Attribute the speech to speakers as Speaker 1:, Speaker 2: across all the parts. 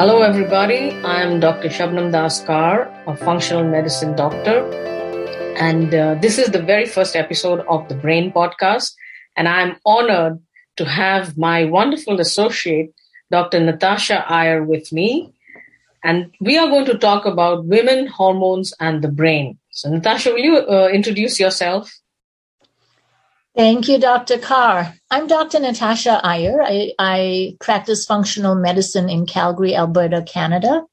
Speaker 1: Hello, everybody. I am Dr. Shabnam Daskar, a functional medicine doctor. And this is the very first episode of the Brain Podcast. And I'm honored to have my wonderful associate, Dr. Natasha Iyer, with me. And we are going to talk about women, hormones, and the brain. So, Natasha, will you introduce yourself?
Speaker 2: Thank you, Dr. Carr. I'm Dr. Natasha Iyer. I practice functional medicine in Calgary, Alberta, Canada.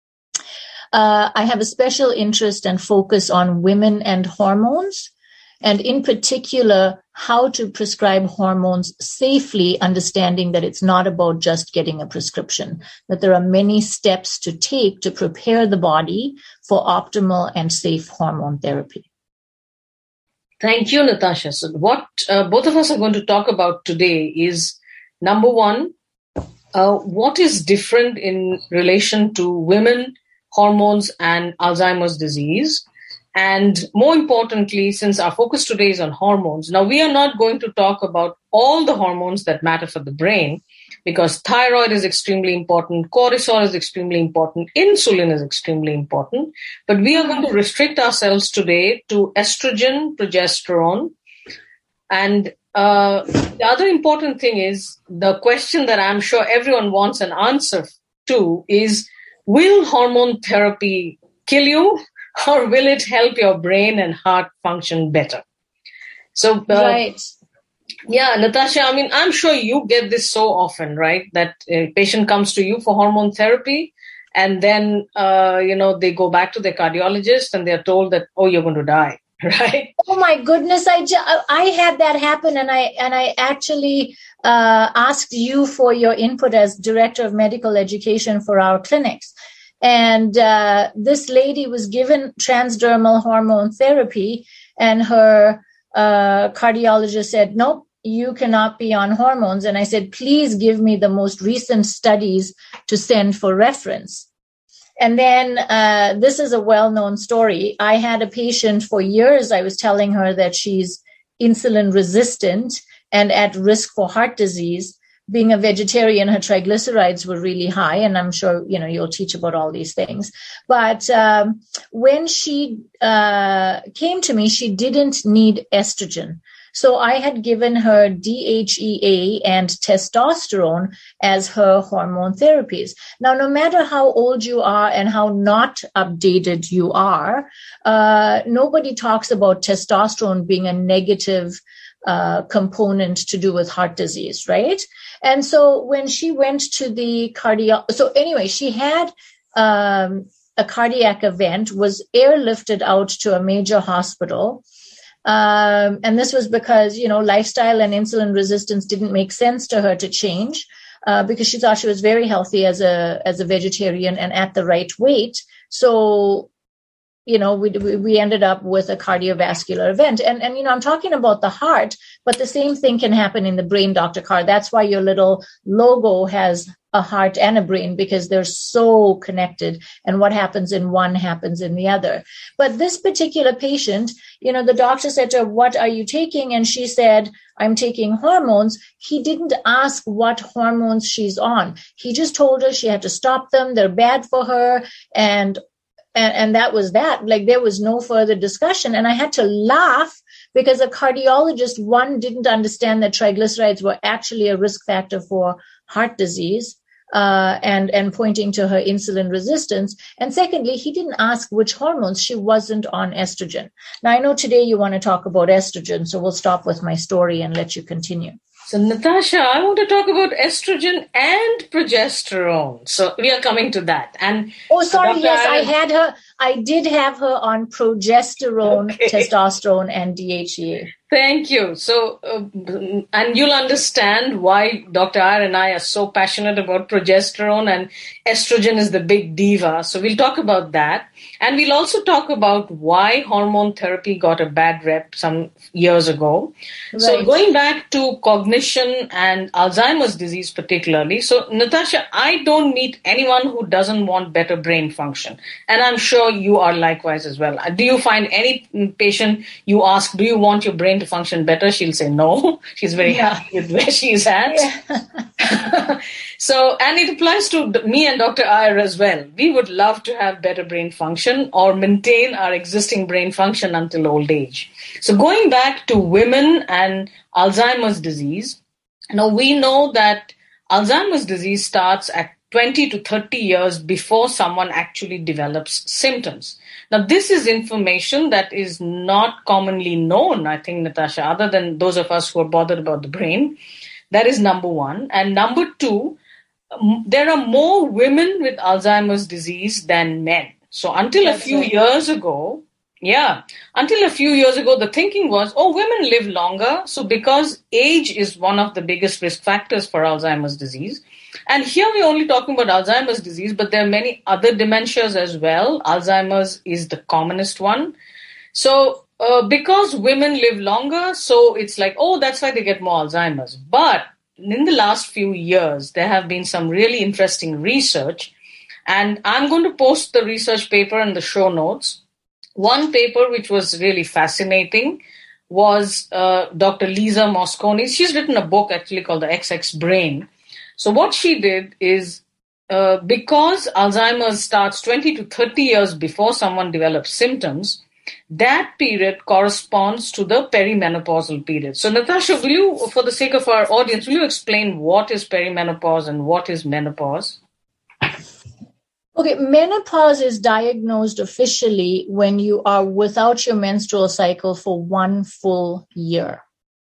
Speaker 2: I have a special interest and focus on women and hormones, and in particular, how to prescribe hormones safely, understanding that it's not about just getting a prescription, that there are many steps to take to prepare the body for optimal and safe hormone therapy.
Speaker 1: Thank you, Natasha. So what both of us are going to talk about today is, number one, what is different in relation to women, hormones, and Alzheimer's disease? And more importantly, since our focus today is on hormones, now we are not going to talk about all the hormones that matter for the brain, because thyroid is extremely important, cortisol is extremely important, insulin is extremely important. But we are going to restrict ourselves today to estrogen, progesterone. And the other important thing is the question that I'm sure everyone wants an answer to is, will hormone therapy kill you, or will it help your brain and heart function better? So,
Speaker 2: Right.
Speaker 1: Yeah, Natasha, I mean, I'm sure you get this so often, right? That a patient comes to you for hormone therapy and then, they go back to their cardiologist and they're told that, oh, you're going to die, right?
Speaker 2: Oh my goodness! I had that happen, and I actually asked you for your input as director of medical education for our clinics. And this lady was given transdermal hormone therapy, and her cardiologist said, nope, you cannot be on hormones. And I said, please give me the most recent studies to send for reference. And then this is a well-known story. I had a patient for years. I was telling her that she's insulin resistant and at risk for heart disease. Being a vegetarian, her triglycerides were really high, and I'm sure, you'll teach about all these things. But when she came to me, she didn't need estrogen. So I had given her DHEA and testosterone as her hormone therapies. Now, no matter how old you are and how not updated you are, nobody talks about testosterone being a negative component to do with heart disease, right? And so when she went to the she had a cardiac event, was airlifted out to a major hospital. And this was because, lifestyle and insulin resistance didn't make sense to her to change, because she thought she was very healthy as a vegetarian and at the right weight. So, we ended up with a cardiovascular event. And I'm talking about the heart, but the same thing can happen in the brain, Dr. Carr. That's why your little logo has a heart and a brain, because they're so connected, and what happens in one happens in the other. But this particular patient, the doctor said to her, what are you taking? And she said, I'm taking hormones. He didn't ask what hormones she's on. He just told her she had to stop them. They're bad for her. And that was that. Like, there was no further discussion. And I had to laugh because a cardiologist, one, didn't understand that triglycerides were actually a risk factor for heart disease, and pointing to her insulin resistance. And secondly, he didn't ask which hormones. She wasn't on estrogen. Now, I know today you want to talk about estrogen, so we'll stop with my story and let you continue.
Speaker 1: So, Natasha, I want to talk about estrogen and progesterone. So we are coming to that. And
Speaker 2: yes, I did have her on progesterone, testosterone, and DHEA.
Speaker 1: Thank you. So, and you'll understand why Dr. Iyer and I are so passionate about progesterone, and estrogen is the big diva. So we'll talk about that. And we'll also talk about why hormone therapy got a bad rep some years ago. Right. So going back to cognition and Alzheimer's disease particularly. So, Natasha, I don't meet anyone who doesn't want better brain function. And I'm sure you are likewise as well. Do you find any patient you ask, do you want your brain to function better? She'll say no. She's very happy with where she's at. Yeah. So, and it applies to me and Dr. Iyer as well. We would love to have better brain function or maintain our existing brain function until old age. So going back to women and Alzheimer's disease, now we know that Alzheimer's disease starts at 20 to 30 years before someone actually develops symptoms. Now, this is information that is not commonly known, I think, Natasha, other than those of us who are bothered about the brain. That is number one. And number two, there are more women with Alzheimer's disease than men. So until a few years ago, the thinking was, women live longer. So because age is one of the biggest risk factors for Alzheimer's disease. And here we're only talking about Alzheimer's disease, but there are many other dementias as well. Alzheimer's is the commonest one. So because women live longer, so it's like, that's why they get more Alzheimer's. But in the last few years, there have been some really interesting research. And I'm going to post the research paper in the show notes. One paper which was really fascinating was Dr. Lisa Mosconi. She's written a book actually called The XX Brain. So what she did is, because Alzheimer's starts 20 to 30 years before someone develops symptoms, that period corresponds to the perimenopausal period. So Natasha, will you, for the sake of our audience, will you explain what is perimenopause and what is menopause?
Speaker 2: Okay, menopause is diagnosed officially when you are without your menstrual cycle for 1 full year.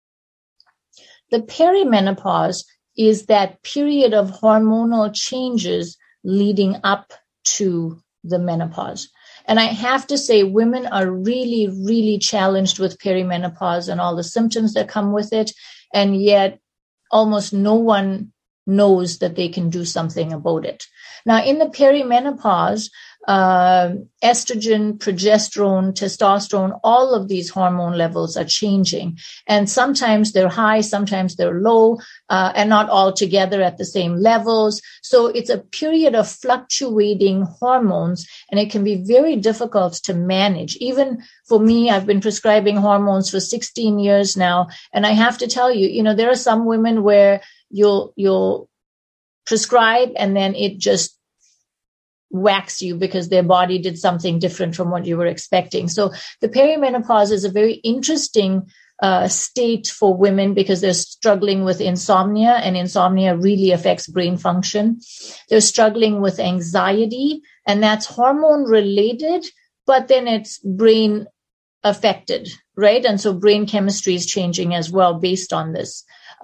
Speaker 2: The perimenopause is that period of hormonal changes leading up to the menopause. And I have to say, women are really, really challenged with perimenopause and all the symptoms that come with it. And yet almost no one knows that they can do something about it. Now, in the perimenopause, estrogen, progesterone, testosterone, all of these hormone levels are changing. And sometimes they're high, sometimes they're low, and not all together at the same levels. So it's a period of fluctuating hormones, and it can be very difficult to manage. Even for me, I've been prescribing hormones for 16 years now. And I have to tell you, there are some women where you'll prescribe and then it just whacks you because their body did something different from what you were expecting. So the perimenopause is a very interesting state for women because they're struggling with insomnia, and insomnia really affects brain function. They're struggling with anxiety, and that's hormone related, but then it's brain affected, right? And so brain chemistry is changing as well based on this.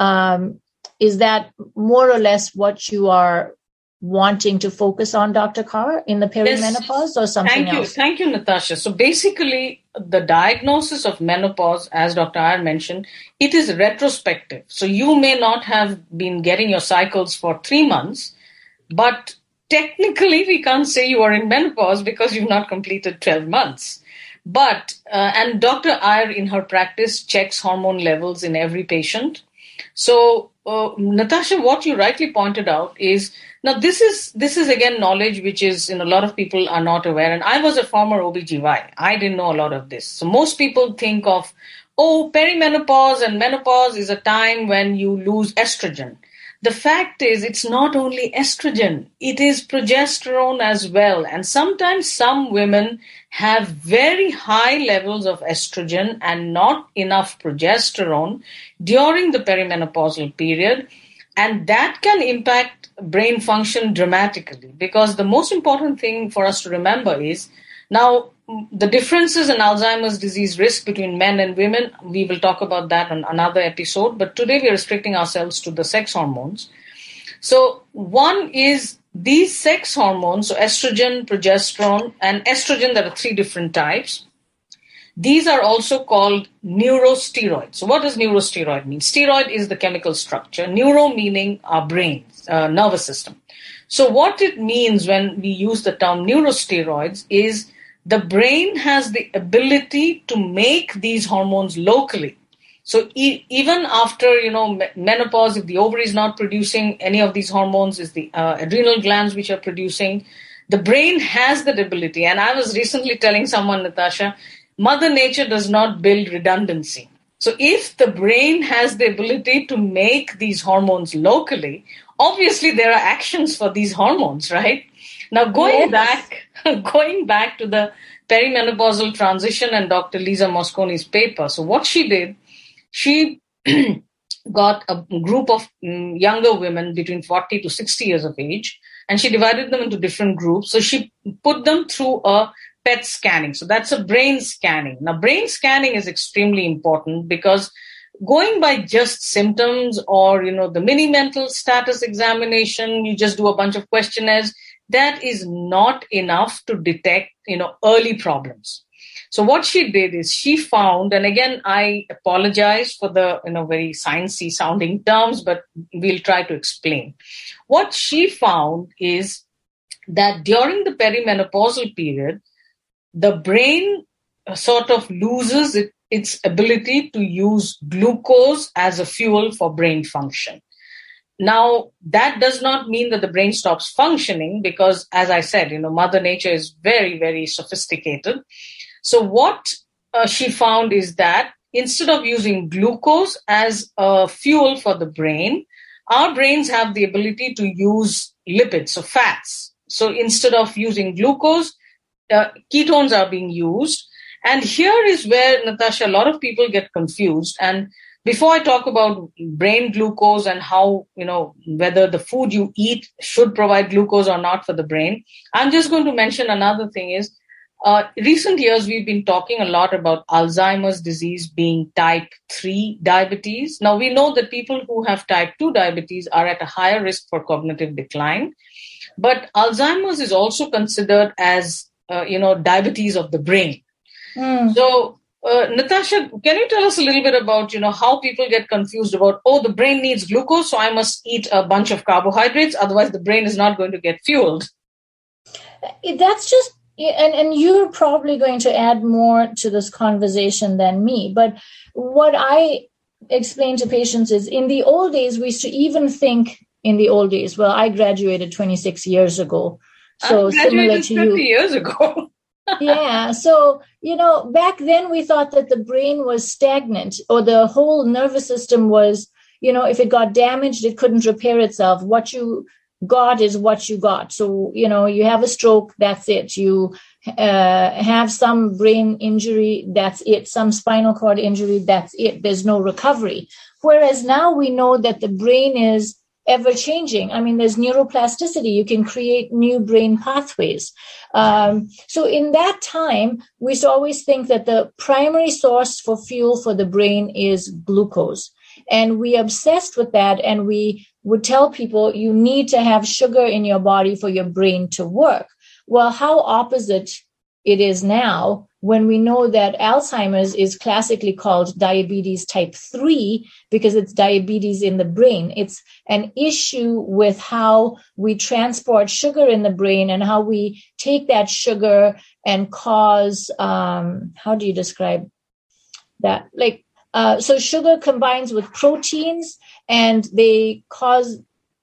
Speaker 2: Is that more or less what you are wanting to focus on, Dr. Kaur, in the perimenopause, or something else?
Speaker 1: Thank you, Natasha. So basically, the diagnosis of menopause, as Dr. Iyer mentioned, it is retrospective. So you may not have been getting your cycles for 3 months, but technically we can't say you are in menopause because you've not completed 12 months. But, and Dr. Iyer in her practice checks hormone levels in every patient. So, Natasha, what you rightly pointed out is, now this is again knowledge which is, a lot of people are not aware. And I was a former OBGY. I didn't know a lot of this. So most people think of, perimenopause and menopause is a time when you lose estrogen. The fact is, it's not only estrogen, it is progesterone as well. And sometimes some women have very high levels of estrogen and not enough progesterone during the perimenopausal period. And that can impact brain function dramatically, because the most important thing for us to remember is, now, the differences in Alzheimer's disease risk between men and women, we will talk about that on another episode. But today we are restricting ourselves to the sex hormones. So one is these sex hormones, so estrogen, progesterone, and estrogen, there are 3 different types. These are also called neurosteroids. So what does neurosteroid mean? Steroid is the chemical structure. Neuro meaning our brains, nervous system. So what it means when we use the term neurosteroids is the brain has the ability to make these hormones locally. So even after, menopause, if the ovary is not producing any of these hormones, is the adrenal glands which are producing, the brain has that ability. And I was recently telling someone, Natasha, Mother Nature does not build redundancy. So if the brain has the ability to make these hormones locally, obviously there are actions for these hormones, right? Now going back to the perimenopausal transition and Dr. Lisa Mosconi's paper. So what she did, she got a group of younger women between 40 to 60 years of age, and she divided them into different groups. So she put them through a PET scanning. So that's a brain scanning. Now, brain scanning is extremely important because going by just symptoms or, the mini mental status examination, you just do a bunch of questionnaires, that is not enough to detect, early problems. So what she did is she found, and again, I apologize for the, very sciencey sounding terms, but we'll try to explain. What she found is that during the perimenopausal period, the brain sort of loses its ability to use glucose as a fuel for brain function. Now, that does not mean that the brain stops functioning because, as I said, Mother Nature is very, very sophisticated. So what she found is that instead of using glucose as a fuel for the brain, our brains have the ability to use lipids, so fats. So instead of using glucose, ketones are being used. And here is where, Natasha, a lot of people get confused. And before I talk about brain glucose and how, whether the food you eat should provide glucose or not for the brain, I'm just going to mention another thing is, recent years, we've been talking a lot about Alzheimer's disease being type 3 diabetes. Now, we know that people who have type 2 diabetes are at a higher risk for cognitive decline. But Alzheimer's is also considered as, diabetes of the brain. So, Natasha, can you tell us a little bit about, how people get confused about, the brain needs glucose, so I must eat a bunch of carbohydrates, otherwise the brain is not going to get fueled.
Speaker 2: That's just, and you're probably going to add more to this conversation than me, but what I explain to patients is in the old days, we used to even think in the old days, well, I graduated 26 years ago. So similar to you.
Speaker 1: 50 years ago.
Speaker 2: Yeah. So, back then we thought that the brain was stagnant or the whole nervous system was, if it got damaged, it couldn't repair itself. What you got is what you got. So, you have a stroke, that's it. You have some brain injury, that's it. Some spinal cord injury, that's it. There's no recovery. Whereas now we know that the brain is ever changing. I mean, there's neuroplasticity. You can create new brain pathways. So in that time, we used to always think that the primary source for fuel for the brain is glucose. And we obsessed with that. And we would tell people you need to have sugar in your body for your brain to work. Well, how opposite it is now when we know that Alzheimer's is classically called diabetes type 3 because it's diabetes in the brain. It's an issue with how we transport sugar in the brain and how we take that sugar and cause, how do you describe that? So sugar combines with proteins and they cause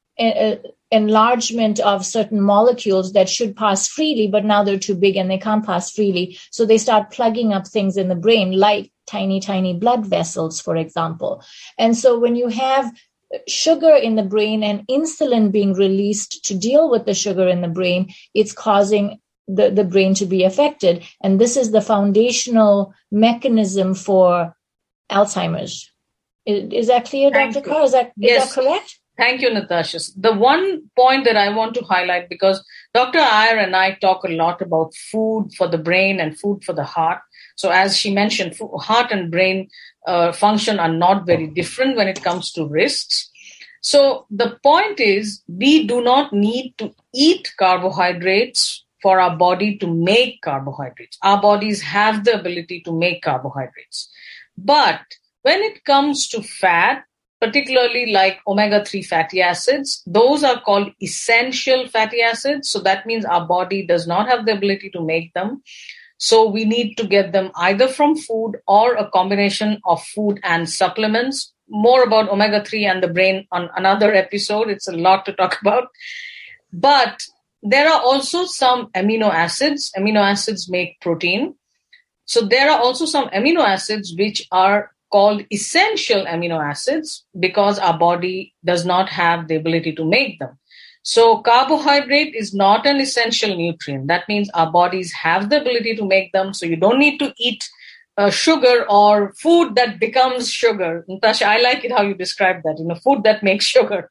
Speaker 2: enlargement of certain molecules that should pass freely, but now they're too big and they can't pass freely. So they start plugging up things in the brain, like tiny, tiny blood vessels, for example. And so when you have sugar in the brain and insulin being released to deal with the sugar in the brain, it's causing the brain to be affected. And this is the foundational mechanism for Alzheimer's. Is that clear, Dr. Kaur? Is that correct?
Speaker 1: Thank you, Natasha. The one point that I want to highlight, because Dr. Iyer and I talk a lot about food for the brain and food for the heart. So as she mentioned, heart and brain function are not very different when it comes to risks. So the point is, we do not need to eat carbohydrates for our body to make carbohydrates. Our bodies have the ability to make carbohydrates. But when it comes to fat, particularly like omega-3 fatty acids, those are called essential fatty acids. So that means our body does not have the ability to make them. So we need to get them either from food or a combination of food and supplements. More about omega-3 and the brain on another episode. It's a lot to talk about. But there are also some amino acids. Amino acids make protein. So there are also some amino acids which are called essential amino acids because our body does not have the ability to make them. So carbohydrate is not an essential nutrient. That means our bodies have the ability to make them. So you don't need to eat sugar or food that becomes sugar. Natasha, I like it how you describe that, food that makes sugar.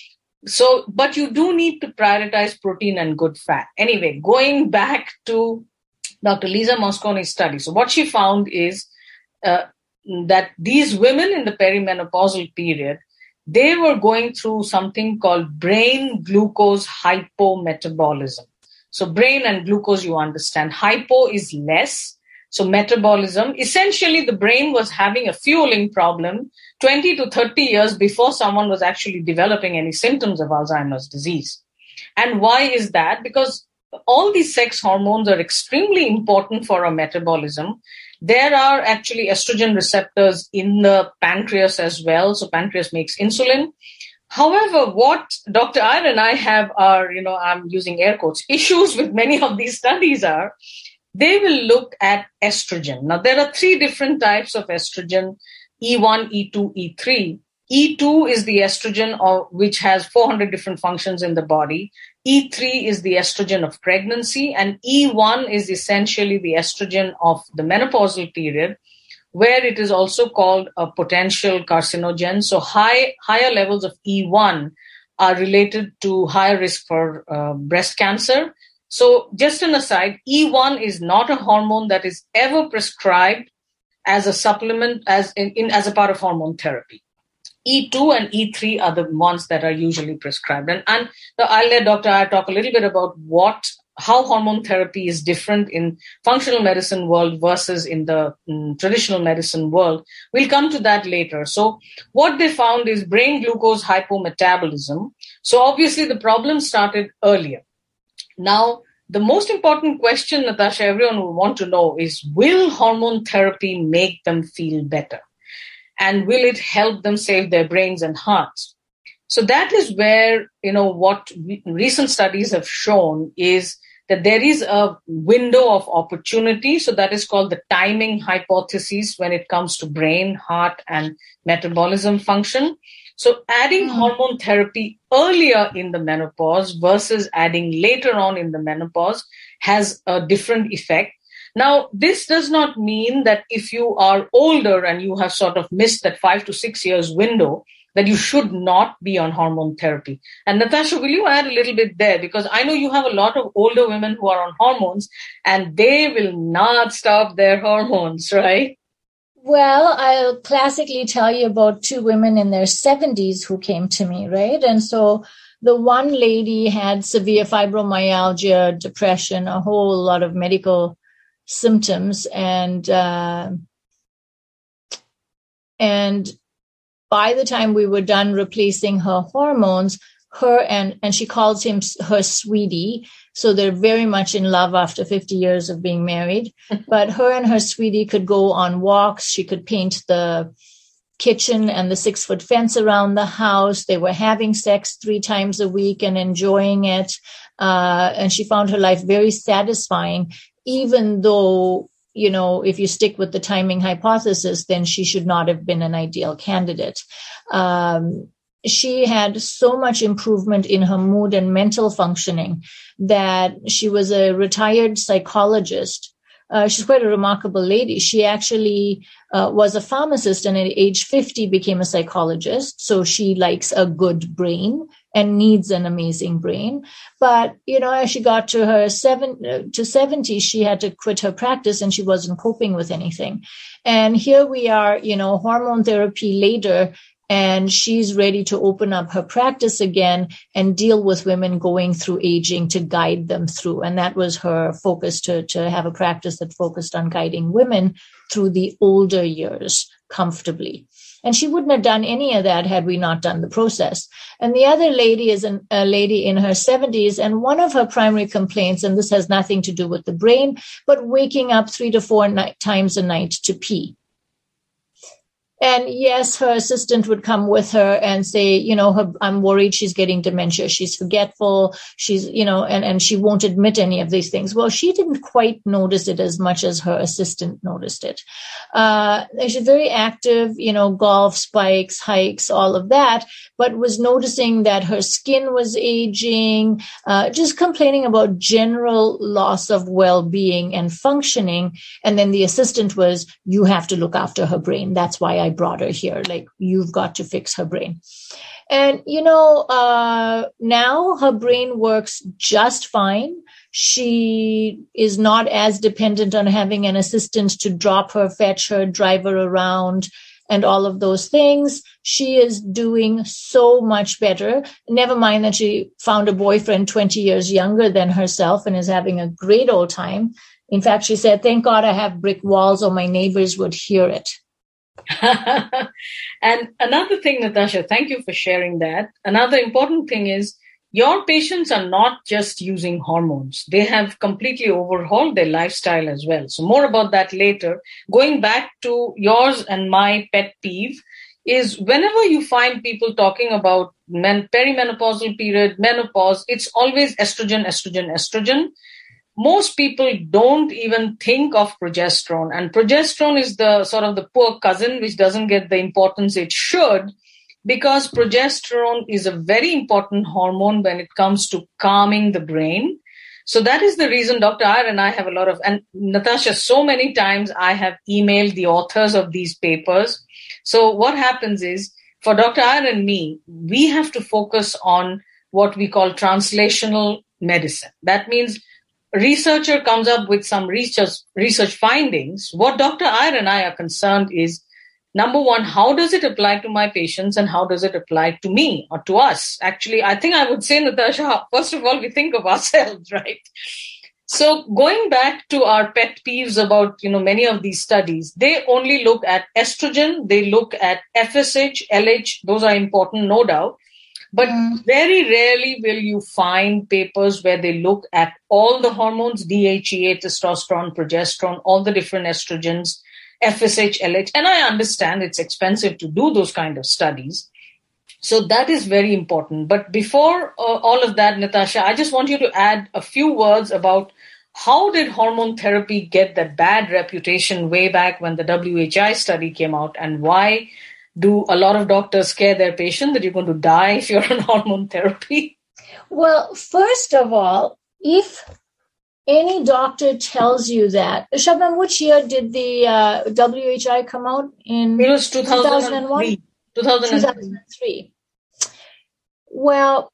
Speaker 1: So, but you do need to prioritize protein and good fat. Anyway, going back to Dr. Lisa Mosconi's study. So what she found is that these women in the perimenopausal period, they were going through something called brain glucose hypometabolism. So brain and glucose, you understand. Hypo is less. So metabolism, essentially the brain was having a fueling problem 20 to 30 years before someone was actually developing any symptoms of Alzheimer's disease. And why is that? Because all these sex hormones are extremely important for our metabolism. There are actually estrogen receptors in the pancreas as well. So pancreas makes insulin. However, what Dr. Iyer and I have are, I'm using air quotes, issues with many of these studies are, they will look at estrogen. Now, there are 3 different types of estrogen, E1, E2, E3. E2 is the estrogen which has 400 different functions in the body. E3 is the estrogen of pregnancy, and E1 is essentially the estrogen of the menopausal period, where it is also called a potential carcinogen. So higher levels of E1 are related to higher risk for breast cancer. So just an aside, E1 is not a hormone that is ever prescribed as a supplement, as a part of hormone therapy. E2 and E3 are the ones that are usually prescribed. And I'll let Dr. Iyer talk a little bit about how hormone therapy is different in functional medicine world versus in the traditional medicine world. We'll come to that later. So what they found is brain glucose hypometabolism. So obviously the problem started earlier. Now, the most important question, Natasha, everyone will want to know is, will hormone therapy make them feel better? And will it help them save their brains and hearts? So that is where, what recent studies have shown is that there is a window of opportunity. So that is called the timing hypothesis when it comes to brain, heart, and metabolism function. So adding hormone therapy earlier in the menopause versus adding later on in the menopause has a different effect. Now, this does not mean that if you are older and you have sort of missed that 5 to 6 years window, that you should not be on hormone therapy. And Natasha, will you add a little bit there? Because I know you have a lot of older women who are on hormones and they will not stop their hormones, right?
Speaker 2: Well, I'll classically tell you about 2 women in their 70s who came to me, right? And so the one lady had severe fibromyalgia, depression, a whole lot of medical symptoms, and by the time we were done replacing her hormones, her and she calls him her sweetie. So they're very much in love after 50 years of being married. But her and her sweetie could go on walks. She could paint the kitchen and the 6-foot fence around the house. They were having sex 3 times a week and enjoying it. And she found her life very satisfying, even though, if you stick with the timing hypothesis, then she should not have been an ideal candidate. She had so much improvement in her mood and mental functioning that she was a retired psychologist. She's quite a remarkable lady. She actually was a pharmacist and at age 50 became a psychologist. So she likes a good brain and needs an amazing brain. But, as she got to her 70, she had to quit her practice and she wasn't coping with anything. And here we are, hormone therapy later, and she's ready to open up her practice again and deal with women going through aging to guide them through. And that was her focus, to have a practice that focused on guiding women through the older years comfortably. And she wouldn't have done any of that had we not done the process. And the other lady is a lady in her 70s. And one of her primary complaints, and this has nothing to do with the brain, but waking up 3 to 4 times a night to pee. And yes, her assistant would come with her and say, I'm worried she's getting dementia. She's forgetful. She's, and she won't admit any of these things. Well, she didn't quite notice it as much as her assistant noticed it. She's very active, golf, spikes, hikes, all of that, but was noticing that her skin was aging, just complaining about general loss of well-being and functioning. And then the assistant was, you have to look after her brain. That's why I brought her here. Like, you've got to fix her brain. And, now her brain works just fine. She is not as dependent on having an assistant to drop her, fetch her, drive her around, and all of those things. She is doing so much better. Never mind that she found a boyfriend 20 years younger than herself and is having a great old time. In fact, she said, thank God I have brick walls or my neighbors would hear it.
Speaker 1: And another thing, Natasha, thank you for sharing that. Another important thing is your patients are not just using hormones. They have completely overhauled their lifestyle as well. So more about that later. Going back to yours and my pet peeve is whenever you find people talking about perimenopausal period, menopause, it's always estrogen, estrogen, estrogen. Most people don't even think of progesterone, and progesterone is the sort of the poor cousin which doesn't get the importance it should, because progesterone is a very important hormone when it comes to calming the brain. So that is the reason Dr. Iyer and I have a lot of, and Natasha, so many times I have emailed the authors of these papers. So what happens is, for Dr. Iyer and me, we have to focus on what we call translational medicine. That means a researcher comes up with some research findings. What Dr. Iyer and I are concerned is, number one, how does it apply to my patients and how does it apply to me or to us? Actually, I think I would say, Natasha, first of all, we think of ourselves, right? So going back to our pet peeves about, many of these studies, they only look at estrogen, they look at FSH, LH, those are important, no doubt. But very rarely will you find papers where they look at all the hormones, DHEA, testosterone, progesterone, all the different estrogens, FSH, LH. And I understand it's expensive to do those kind of studies. So that is very important. But before all of that, Natasha, I just want you to add a few words about how did hormone therapy get that bad reputation way back when the WHI study came out, and why do a lot of doctors scare their patient that you're going to die if you're on hormone therapy?
Speaker 2: Well, first of all, if any doctor tells you that, Shabnam, which year did the WHI come out? It
Speaker 1: was 2001?
Speaker 2: 2003. Well,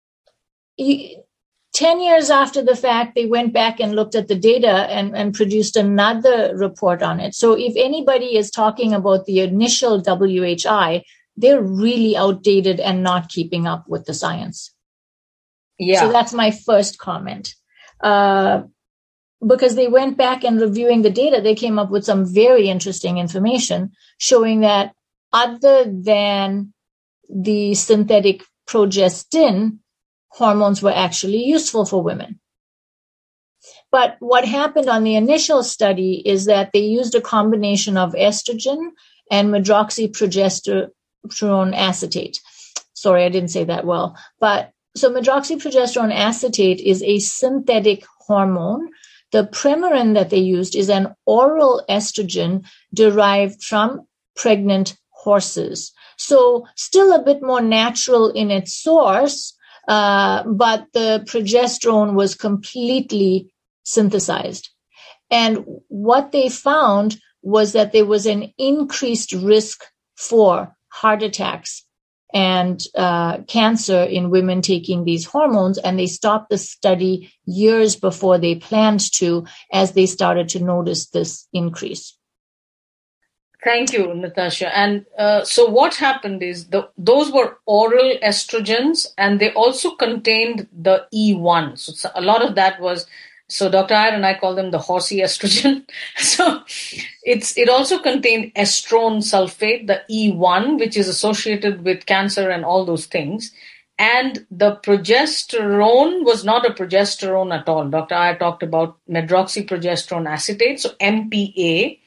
Speaker 2: 10 years after the fact, they went back and looked at the data and produced another report on it. So if anybody is talking about the initial WHI, they're really outdated and not keeping up with the science.
Speaker 1: Yeah.
Speaker 2: So that's my first comment. Because they went back and reviewing the data, they came up with some very interesting information showing that other than the synthetic progestin, hormones were actually useful for women. But what happened on the initial study is that they used a combination of estrogen and medroxyprogesterone acetate. Sorry, I didn't say that well. But so medroxyprogesterone acetate is a synthetic hormone. The Premarin that they used is an oral estrogen derived from pregnant horses. So still a bit more natural in its source, but the progesterone was completely synthesized. And what they found was that there was an increased risk for heart attacks and cancer in women taking these hormones. And they stopped the study years before they planned to, as they started to notice this increase.
Speaker 1: Thank you, Natasha. And so what happened is those were oral estrogens, and they also contained the E1. So a lot of that was, so Dr. Iyer and I call them the horsey estrogen. So it also contained estrone sulfate, the E1, which is associated with cancer and all those things. And the progesterone was not a progesterone at all. Dr. Iyer talked about medroxyprogesterone acetate, so MPA.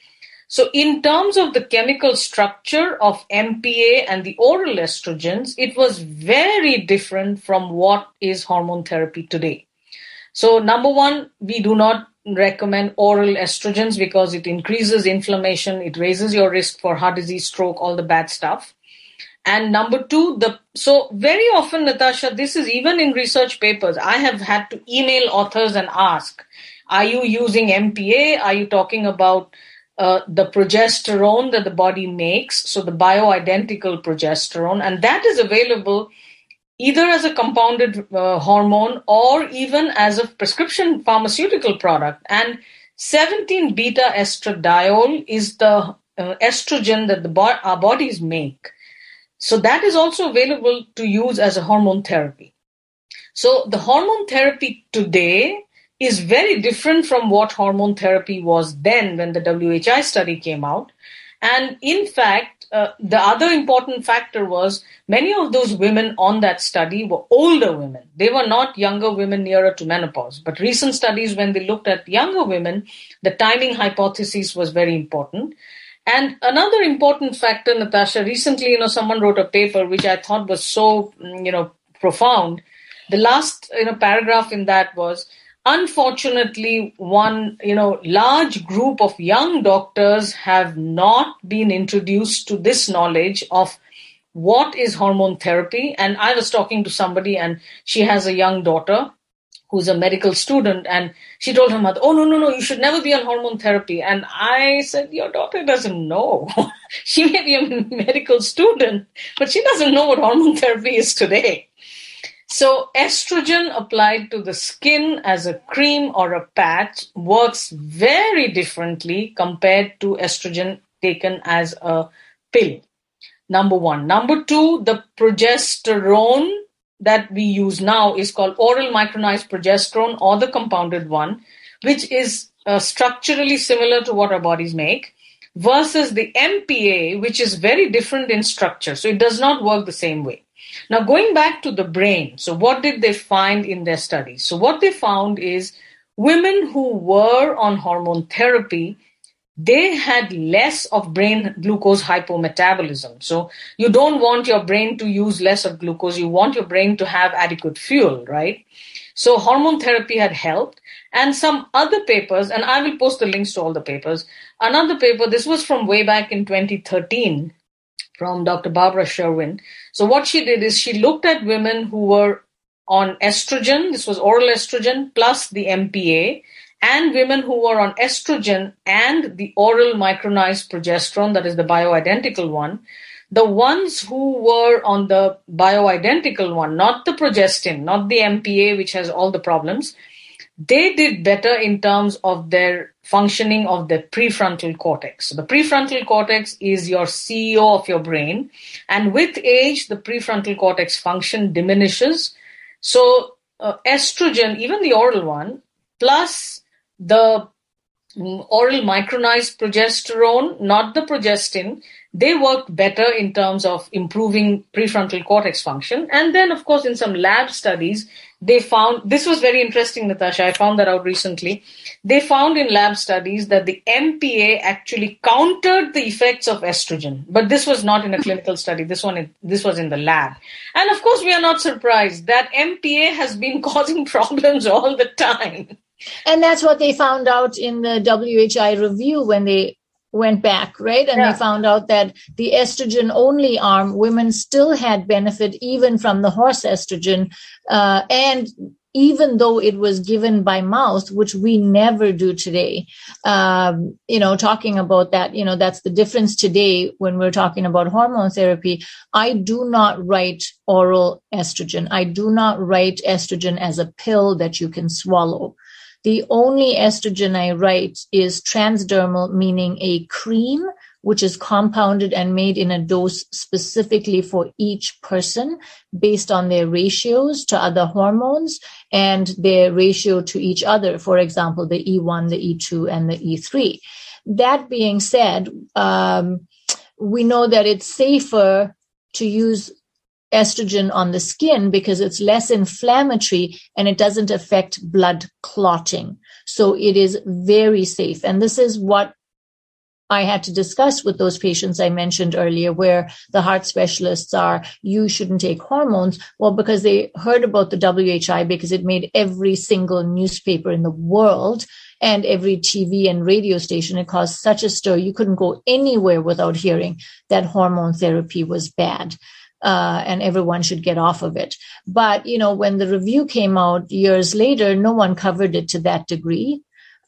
Speaker 1: So in terms of the chemical structure of MPA and the oral estrogens, it was very different from what is hormone therapy today. So number one, we do not recommend oral estrogens because it increases inflammation, it raises your risk for heart disease, stroke, all the bad stuff. And number two, so very often, Natasha, this is even in research papers, I have had to email authors and ask, are you using MPA? Are you talking about the progesterone that the body makes? So the bioidentical progesterone, and that is available either as a compounded hormone or even as a prescription pharmaceutical product. And 17-beta estradiol is the estrogen that our bodies make. So that is also available to use as a hormone therapy. So the hormone therapy today is very different from what hormone therapy was then when the WHI study came out. And in fact, the other important factor was many of those women on that study were older women. They were not younger women nearer to menopause. But recent studies, when they looked at younger women, the timing hypothesis was very important. And another important factor, Natasha, recently, someone wrote a paper which I thought was so, profound. The last, paragraph in that was, unfortunately, one, large group of young doctors have not been introduced to this knowledge of what is hormone therapy. And I was talking to somebody and she has a young daughter who's a medical student, and she told her mother, oh, no, you should never be on hormone therapy. And I said, your daughter doesn't know. She may be a medical student, but she doesn't know what hormone therapy is today. So estrogen applied to the skin as a cream or a patch works very differently compared to estrogen taken as a pill. Number one. Number two, the progesterone that we use now is called oral micronized progesterone, or the compounded one, which is structurally similar to what our bodies make, versus the MPA, which is very different in structure. So it does not work the same way. Now, going back to the brain, so what did they find in their studies? So what they found is women who were on hormone therapy, they had less of brain glucose hypometabolism. So you don't want your brain to use less of glucose. You want your brain to have adequate fuel, right? So hormone therapy had helped. And some other papers, and I will post the links to all the papers. Another paper, this was from way back in 2013, from Dr. Barbara Sherwin. So what she did is she looked at women who were on estrogen, this was oral estrogen, plus the MPA, and women who were on estrogen and the oral micronized progesterone, that is the bioidentical one. The ones who were on the bioidentical one, not the progestin, not the MPA, which has all the problems, they did better in terms of their functioning of the prefrontal cortex. So the prefrontal cortex is your CEO of your brain. And with age, the prefrontal cortex function diminishes. So estrogen, even the oral one, plus the oral micronized progesterone, not the progestin, they worked better in terms of improving prefrontal cortex function. And then, of course, in some lab studies, they found, this was very interesting, Natasha, I found that out recently. They found in lab studies that the MPA actually countered the effects of estrogen. But this was not in a clinical study. This was in the lab. And of course, we are not surprised that MPA has been causing problems all the time.
Speaker 2: And that's what they found out in the WHI review when they went back, right? And They found out that the estrogen-only arm, women still had benefit even from the horse estrogen. And even though it was given by mouth, which we never do today, talking about that, that's the difference today when we're talking about hormone therapy. I do not write oral estrogen. I do not write estrogen as a pill that you can swallow. The only estrogen I write is transdermal, meaning a cream, which is compounded and made in a dose specifically for each person based on their ratios to other hormones and their ratio to each other. For example, the E1, the E2, and the E3. That being said, we know that it's safer to use estrogen on the skin because it's less inflammatory and it doesn't affect blood clotting. So it is very safe. And this is what I had to discuss with those patients I mentioned earlier, where the heart specialists are, you shouldn't take hormones. Well, because they heard about the WHI, because it made every single newspaper in the world and every TV and radio station. It caused such a stir. You couldn't go anywhere without hearing that hormone therapy was bad. And everyone should get off of it. But, when the review came out years later, no one covered it to that degree.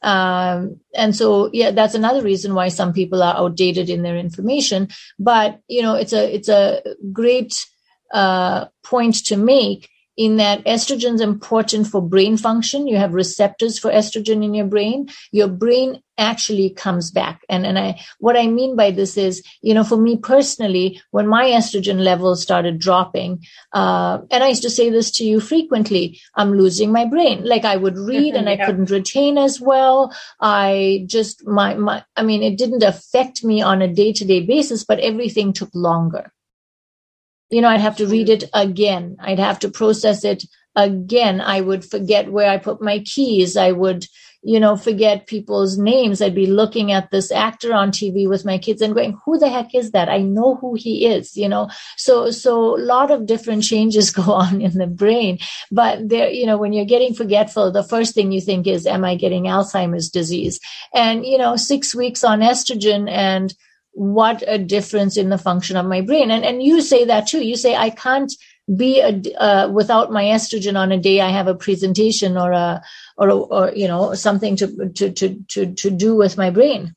Speaker 2: And so, that's another reason why some people are outdated in their information. But, it's a great point to make, in that estrogen is important for brain function. You have receptors for estrogen in your brain. Your brain actually comes back. And what I mean by this is, for me personally, when my estrogen levels started dropping, and I used to say this to you frequently, I'm losing my brain. Like, I would read and I couldn't retain as well. It didn't affect me on a day-to-day basis, but everything took longer. I'd have to read it again. I'd have to process it again. I would forget where I put my keys. I would, forget people's names. I'd be looking at this actor on TV with my kids and going, who the heck is that? I know who he is, So a lot of different changes go on in the brain. But there, when you're getting forgetful, the first thing you think is, am I getting Alzheimer's disease? And, 6 weeks on estrogen, and what a difference in the function of my brain. And you say that too. You say, I can't be without my estrogen on a day I have a presentation or something to do with my brain.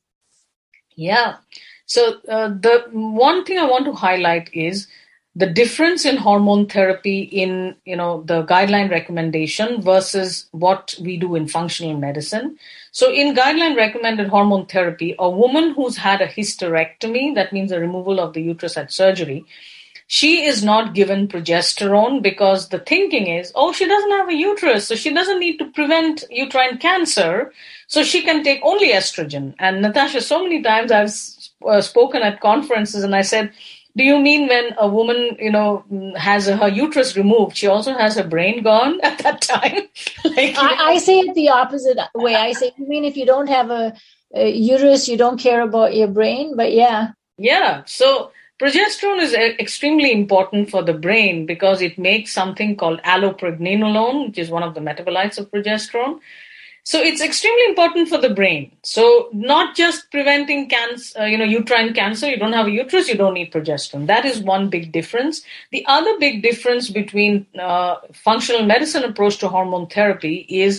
Speaker 1: Yeah. So the one thing I want to highlight is the difference in hormone therapy in, the guideline recommendation versus what we do in functional medicine. So in guideline recommended hormone therapy, a woman who's had a hysterectomy, that means a removal of the uterus at surgery, she is not given progesterone, because the thinking is, she doesn't have a uterus, so she doesn't need to prevent uterine cancer, so she can take only estrogen. And Natasha, so many times I've spoken at conferences and I said, do you mean when a woman, has her uterus removed, she also has her brain gone at that time?
Speaker 2: I say it the opposite way. I say, you mean if you don't have a uterus, you don't care about your brain? But yeah. Yeah.
Speaker 1: So progesterone is extremely important for the brain, because it makes something called allopregnanolone, which is one of the metabolites of progesterone. So it's extremely important for the brain. So not just preventing cancer, uterine cancer. You don't have a uterus, you don't need progesterone. That is one big difference. The other big difference between functional medicine approach to hormone therapy is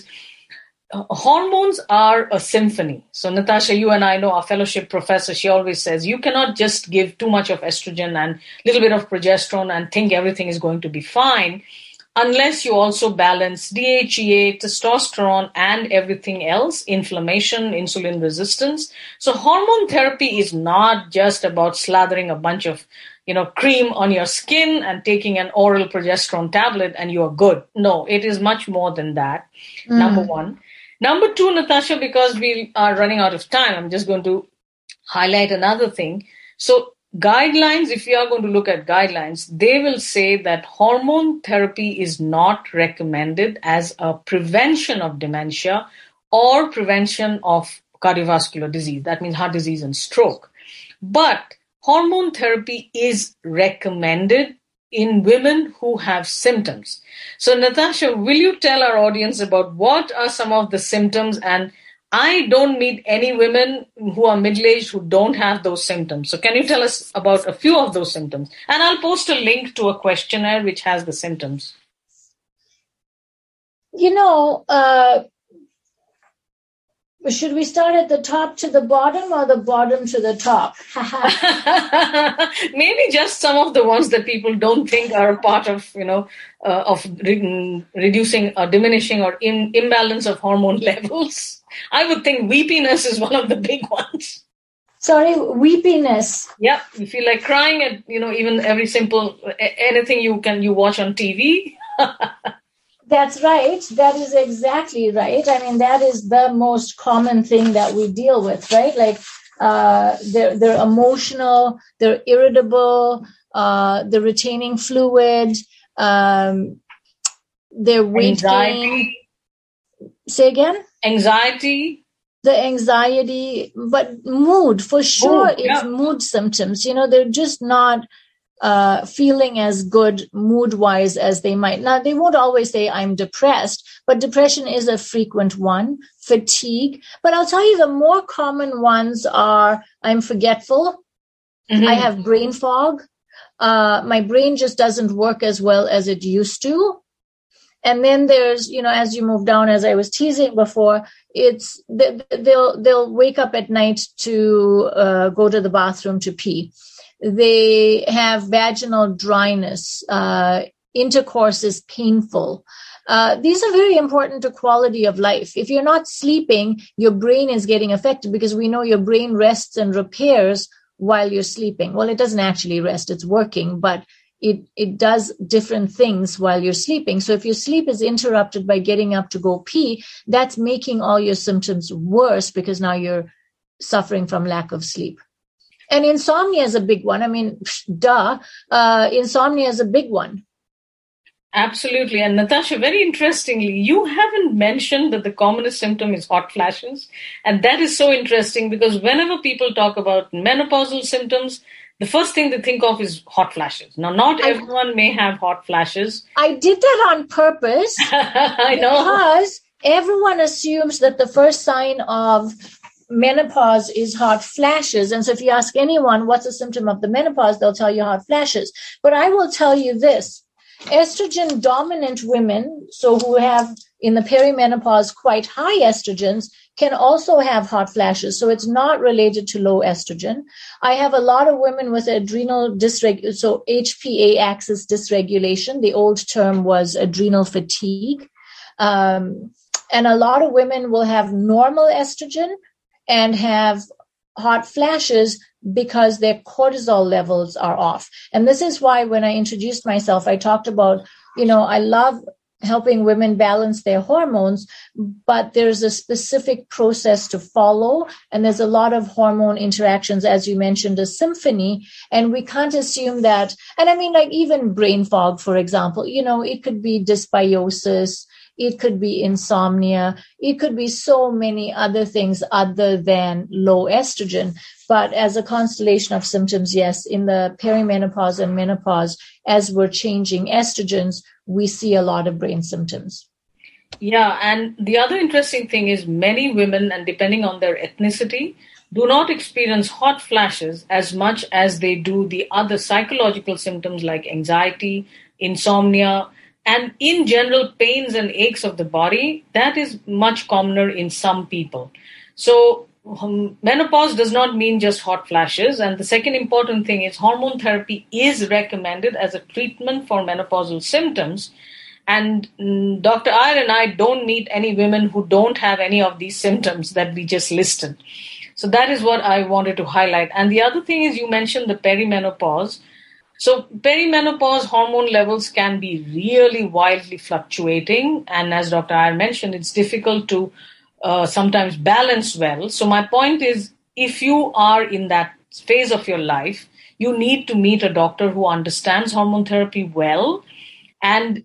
Speaker 1: hormones are a symphony. So Natasha, you and I know our fellowship professor, she always says, you cannot just give too much of estrogen and a little bit of progesterone and think everything is going to be fine, unless you also balance DHEA, testosterone, and everything else, inflammation, insulin resistance. So hormone therapy is not just about slathering a bunch of, cream on your skin and taking an oral progesterone tablet and you are good. No, it is much more than that, number one. Number two, Natasha, because we are running out of time, I'm just going to highlight another thing. So guidelines, if you are going to look at guidelines, they will say that hormone therapy is not recommended as a prevention of dementia or prevention of cardiovascular disease. That means heart disease and stroke. But hormone therapy is recommended in women who have symptoms. So Natasha, will you tell our audience about what are some of the symptoms? And I don't meet any women who are middle-aged who don't have those symptoms. So can you tell us about a few of those symptoms? And I'll post a link to a questionnaire which has the symptoms.
Speaker 2: Should we start at the top to the bottom or the bottom to the top?
Speaker 1: Maybe just some of the ones that people don't think are a part of, reducing or diminishing or imbalance of hormone levels. I would think weepiness is one of the big ones.
Speaker 2: Sorry, weepiness.
Speaker 1: Yeah, you feel like crying at, even every simple, anything you watch on TV.
Speaker 2: That's right. That is exactly right. I mean, that is the most common thing that we deal with, right? Like, they're emotional, they're irritable, they're retaining fluid, they're weight gain. Say again?
Speaker 1: Anxiety.
Speaker 2: the anxiety, but mood for sure. It's mood symptoms. They're just not feeling as good mood-wise as they might. Now, they won't always say, I'm depressed, but depression is a frequent one. Fatigue. But I'll tell you, the more common ones are, I'm forgetful. I have brain fog. My brain just doesn't work as well as it used to. And then there's, as you move down, as I was teasing before, it's they'll wake up at night to go to the bathroom to pee. They have vaginal dryness. Intercourse is painful. These are very important to quality of life. If you're not sleeping, your brain is getting affected, because we know your brain rests and repairs while you're sleeping. Well, it doesn't actually rest. It's working, but it does different things while you're sleeping. So if your sleep is interrupted by getting up to go pee, that's making all your symptoms worse, because now you're suffering from lack of sleep. And insomnia is a big one. I mean, insomnia is a big one.
Speaker 1: Absolutely. And Natasha, very interestingly, you haven't mentioned that the commonest symptom is hot flashes. And that is so interesting, because whenever people talk about menopausal symptoms, the first thing they think of is hot flashes. Now, not everyone may have hot flashes.
Speaker 2: I did that on purpose.
Speaker 1: I know.
Speaker 2: Because everyone assumes that the first sign of menopause is hot flashes. And so if you ask anyone what's a symptom of the menopause, they'll tell you hot flashes. But I will tell you this. Estrogen dominant women, so who have in the perimenopause quite high estrogens, can also have hot flashes. So it's not related to low estrogen. I have a lot of women with adrenal dysregulation, so HPA axis dysregulation. The old term was adrenal fatigue. And a lot of women will have normal estrogen and have hot flashes because their cortisol levels are off. And this is why when I introduced myself, I talked about, I love helping women balance their hormones, but there's a specific process to follow. And there's a lot of hormone interactions, as you mentioned, a symphony. And we can't assume that. And I mean, like even brain fog, for example, it could be dysbiosis. It could be insomnia. It could be so many other things other than low estrogen. But as a constellation of symptoms, yes, in the perimenopause and menopause, as we're changing estrogens, we see a lot of brain symptoms.
Speaker 1: Yeah, and the other interesting thing is many women, and depending on their ethnicity, do not experience hot flashes as much as they do the other psychological symptoms like anxiety, insomnia, and in general, pains and aches of the body. That is much commoner in some people. So menopause does not mean just hot flashes. And the second important thing is hormone therapy is recommended as a treatment for menopausal symptoms. And Dr. Iyer and I don't meet any women who don't have any of these symptoms that we just listed. So that is what I wanted to highlight. And the other thing is, you mentioned the perimenopause. So perimenopause hormone levels can be really wildly fluctuating. And as Dr. Iyer mentioned, it's difficult to sometimes balance well. So my point is, if you are in that phase of your life, you need to meet a doctor who understands hormone therapy well. And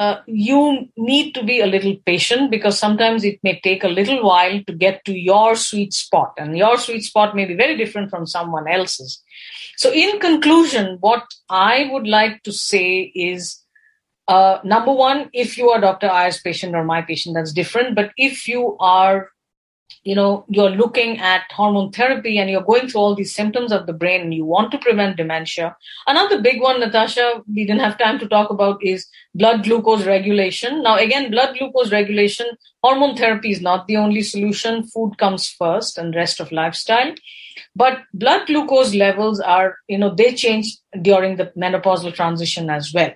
Speaker 1: you need to be a little patient, because sometimes it may take a little while to get to your sweet spot. And your sweet spot may be very different from someone else's. So in conclusion, what I would like to say is, number one, if you are Dr. Iyer's patient or my patient, that's different. But if you are, you're looking at hormone therapy and you're going through all these symptoms of the brain and you want to prevent dementia. Another big one, Natasha, we didn't have time to talk about is blood glucose regulation. Now, again, blood glucose regulation, hormone therapy is not the only solution. Food comes first and rest of lifestyle. But blood glucose levels are, they change during the menopausal transition as well.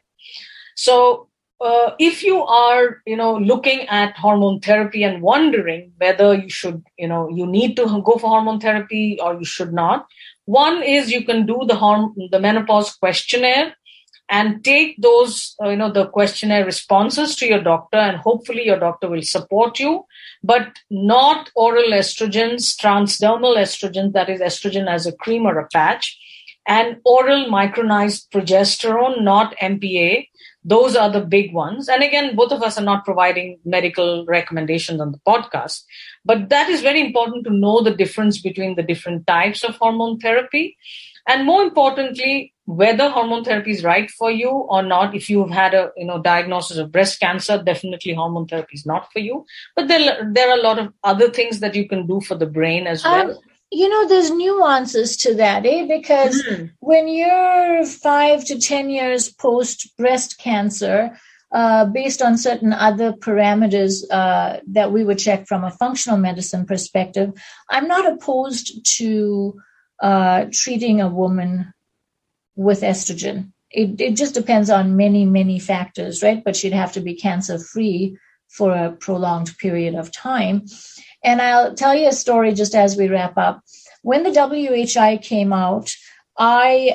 Speaker 1: So if you are, looking at hormone therapy and wondering whether you should, you need to go for hormone therapy or you should not, one is you can do the menopause questionnaire and take those, the questionnaire responses to your doctor, and hopefully your doctor will support you, but not oral estrogens, transdermal estrogens, that is estrogen as a cream or a patch, and oral micronized progesterone, not MPA. those are the big ones. And again, both of us are not providing medical recommendations on the podcast, but that is very important to know the difference between the different types of hormone therapy. And more importantly, whether hormone therapy is right for you or not. If you've had a diagnosis of breast cancer, definitely hormone therapy is not for you. But there are a lot of other things that you can do for the brain as well.
Speaker 2: There's nuances to that, because when you're 5 to 10 years post breast cancer, based on certain other parameters that we would check from a functional medicine perspective, I'm not opposed to treating a woman with estrogen. It just depends on many, many factors, right? But she'd have to be cancer-free for a prolonged period of time. And I'll tell you a story just as we wrap up. When the WHI came out, I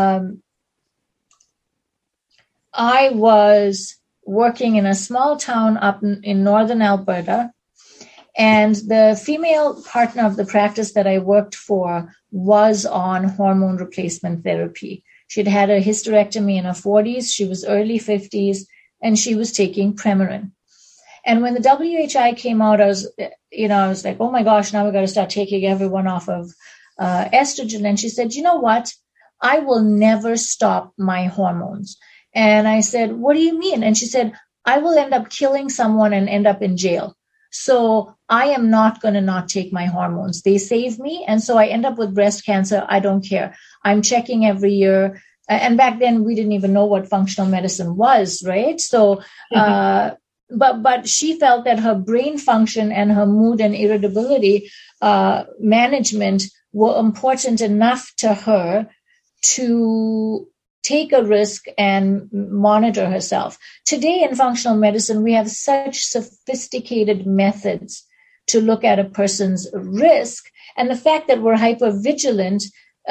Speaker 2: was working in a small town up in northern Alberta, and the female partner of the practice that I worked for was on hormone replacement therapy. She'd had a hysterectomy in her 40s, she was early 50s, and she was taking Premarin. And when the WHI came out, I was like, oh my gosh, now we've got to start taking everyone off of estrogen. And she said, you know what? I will never stop my hormones. And I said, what do you mean? And she said, I will end up killing someone and end up in jail. So I am not going to not take my hormones. They save me. And so I end up with breast cancer. I don't care. I'm checking every year. And back then we didn't even know what functional medicine was, right? So, but she felt that her brain function and her mood and irritability management were important enough to her to take a risk and monitor herself. Today in functional medicine, we have such sophisticated methods to look at a person's risk. And the fact that we're hypervigilant,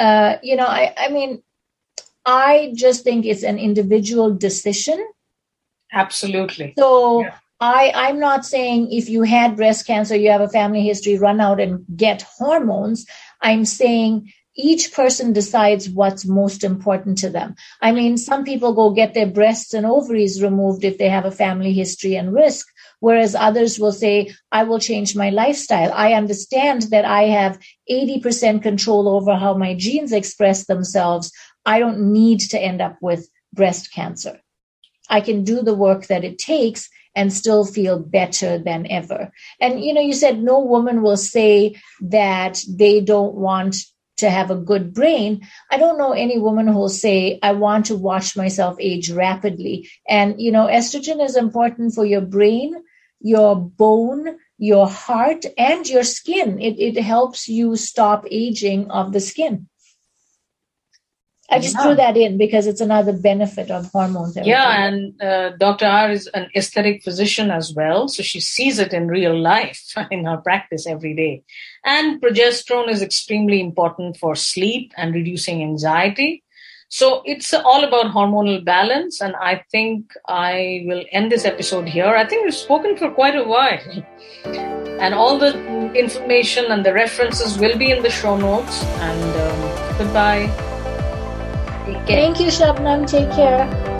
Speaker 2: I just think it's an individual decision.
Speaker 1: Absolutely.
Speaker 2: So yeah. I'm not saying if you had breast cancer, you have a family history, run out and get hormones. I'm saying each person decides what's most important to them. I mean, some people go get their breasts and ovaries removed if they have a family history and risk, whereas others will say, I will change my lifestyle. I understand that I have 80% control over how my genes express themselves. I don't need to end up with breast cancer. I can do the work that it takes and still feel better than ever. And, you said no woman will say that they don't want to have a good brain. I don't know any woman who will say, I want to watch myself age rapidly. And, estrogen is important for your brain, your bone, your heart, and your skin. It helps you stop aging of the skin. I just threw that in because it's another benefit of hormone therapy.
Speaker 1: Yeah, and Dr. R is an aesthetic physician as well, so she sees it in real life in her practice every day. And progesterone is extremely important for sleep and reducing anxiety. So it's all about hormonal balance, and I think I will end this episode here. I think we've spoken for quite a while. And all the information and the references will be in the show notes. And goodbye.
Speaker 2: Thank you, Shabnam. Take care.